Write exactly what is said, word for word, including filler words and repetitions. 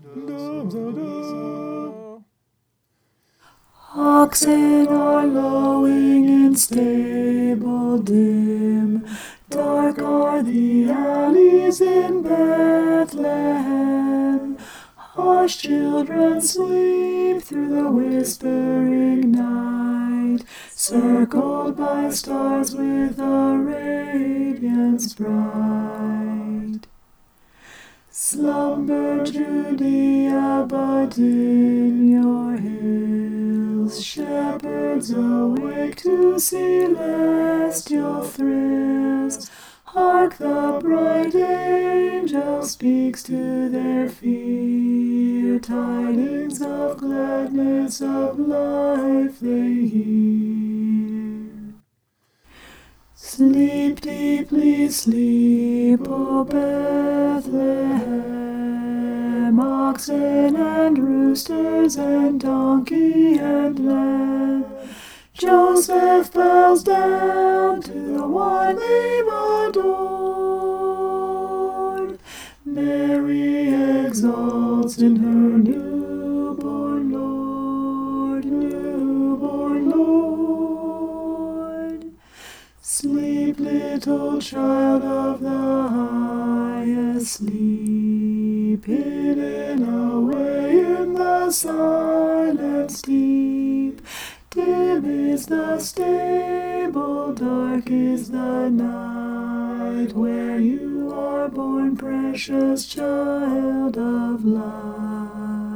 Oxen are lowing in stable dim, dark are the alleys in Bethlehem. Hush, children, sleep through the whispering night, circled by stars with a radiance bright. Slumber, Judea, but in your hills, shepherds awake to celestial thrills. Hark, the bright angel speaks to their fear, tidings of gladness, of life they hear. Sleep deeply, sleep, O Bethlehem, oxen and roosters and donkey and lamb. Joseph bows down to the one name adored. Mary exalts in her newborn Lord, newborn Lord. Sleep, little child of the highest, sleep, hidden away in the silence deep. Dim is the stable, dark is the night, where you are born, precious child of light.